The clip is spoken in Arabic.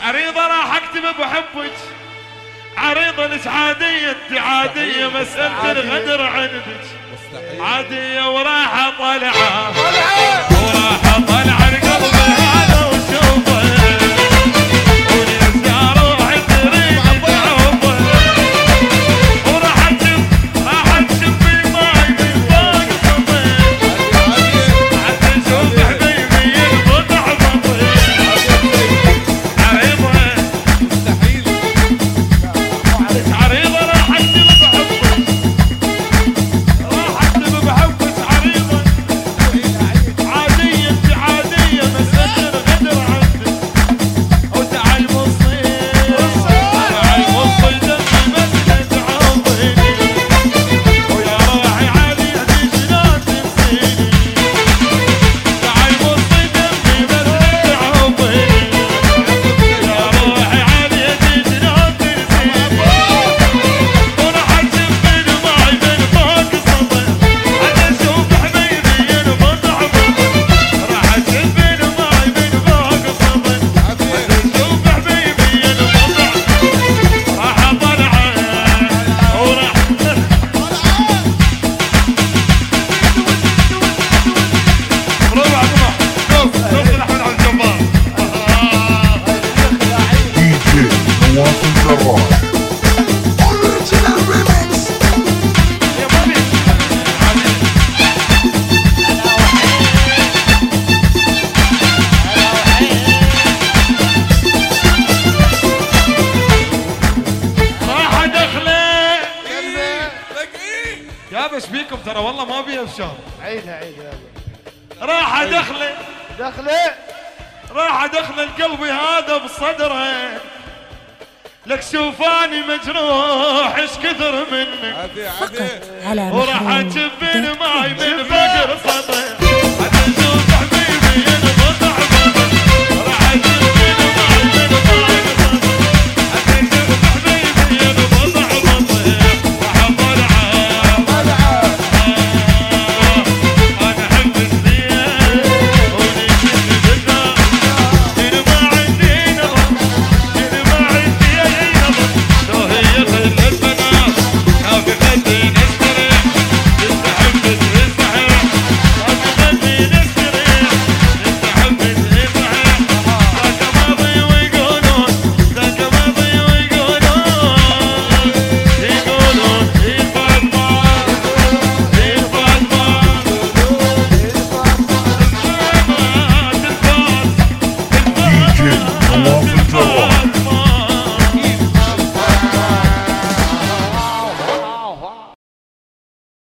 عريضة راح اكتب بحبك، عريضة لك عادية انت عادية، مسألة الغدر عندك عادية، وراح طلعة وراح طلعة القلب هذا وشوفه، ولسه روحي تريد تعوفه، وراح تشوف في ماي من فوق صفين، عاد تشوف حبيبي ينبضع بطين، عريضة عريضة راح اكتب بحبك، راح اكتب بحبك عريضة عادية انت عادية، مسألة الغدر عندك، وتعال بصي تعال بصي دمي مسألة تعوضيني، ويا روحي عادية شلون تنسيني، تعال بصي دمي مسألة تعوضيني، يا روحي عادية شلون تنسيني، وراح تشوفين معي من فوق سطح، عاد اشوف حبيبي ينبضع بطن، راح تشوفين معي من فوق سطح، عاد اشوف حبيبي ينبضع، راح طلعه وراح ربع طبع، شوف الاحمد على الجبار نواف الجراح. Original remix. يا بابي راح ادخله يا بش بيكم ترى والله ما بي افشار، عيدها راح ادخله دخله راح ادخل القلب هذا بصدره، لك شوفاني مجروح ايش كثر منك، على وراح محروم تشبين دوت معي كوم. من فقر صدره، حتشوف حبيبي ينبضع بطن، راح تشبين معي من فقر صدره، حتشوف حبيبي ينبضع بطن، راح طلعه انا احب الزين ونشد بالنار، اللي ما عندي نظر اللي ما عندي اي نظر، لو هي خلت بنات كافي خلي نستريح، تستحب تستحيح، كافي خلي نستريح، تستحب تستحيح، ذاك ماضي ويقولون ذاك ماضي ويقولون هي فاطمة هي فاطمة دي جي نواف